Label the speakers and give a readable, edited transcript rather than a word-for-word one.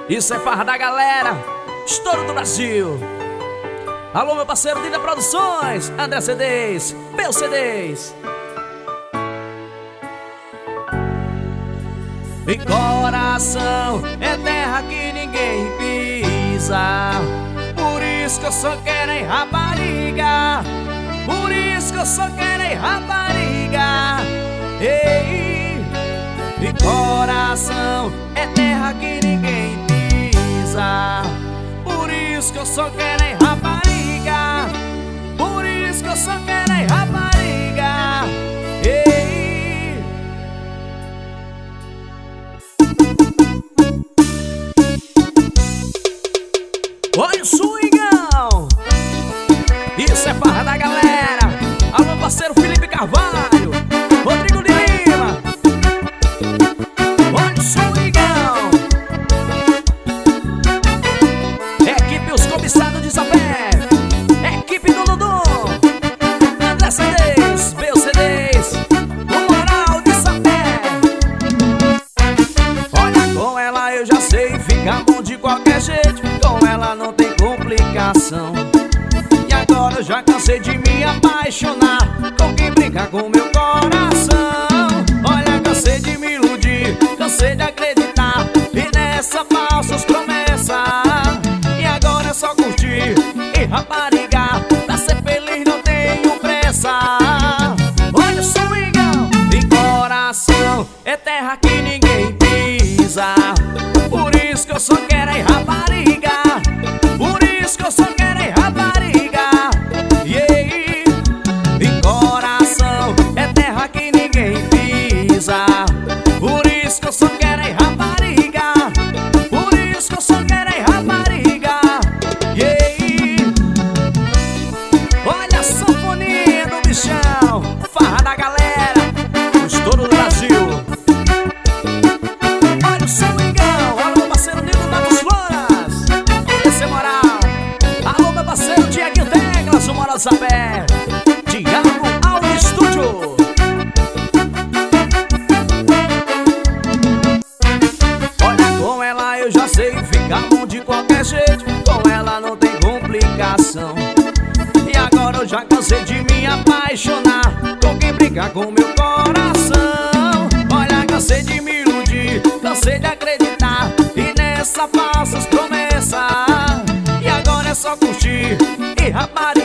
Speaker 1: Isso é farra da galera, estouro do Brasil. Alô, meu parceiro Dida Produções, André CDs, meus CDs. E coração é terra que ninguém pisa, por isso que eu só quero em rapariga, por isso que eu só quero em rapariga. Ei, e coração é terra que ninguém pisa, por isso que eu só quero em rapariga, por isso que eu só quero em rapariga. Ei, olha o swingão, isso é farra da galera. Alô, parceiro Felipe Carvalho, Rodrigo de Lima. Olha o swingão, equipe Os Cobiçados de Sapé, equipe do Dudu, André CDs, meus CDs, o Moral de Sapé. Olha, com ela eu já sei, fica bom de qualquer jeito, com ela não tem complicação. E agora eu já cansei de me apaixonar com quem brinca com meu coração. Olha, cansei de me iludir, cansei de acreditar e nessas falsas promessas. E agora é só curtir e raparigar, pra ser feliz não tenho pressa. Olha o swingão, e coração é terra que ninguém pisa, por isso que eu só quero é rapariga, por isso que eu só quero é rapariga. Yeah. E coração é terra que ninguém pisa, por isso que eu só quero é rapariga, por isso que eu só quero é rapariga. Yeah. Olha a sanfoninha do bichão, farra da galera, o estouro do Brasil. Olha o swingão, alô meu parceiro Nilo das Floras, esse é moral. Alô meu parceiro Tiaguinho Teclas, o Moral de Sapé, Diabo Audio Estúdio. Olha, com ela eu já sei, fica bom de qualquer jeito, com ela não tem complicação. E agora eu já cansei de me apaixonar com quem brinca com meu coração. Olha, cansei de me iludir, cansei de acreditar e nessas falsas promessas. E agora é só curtir e rapariga,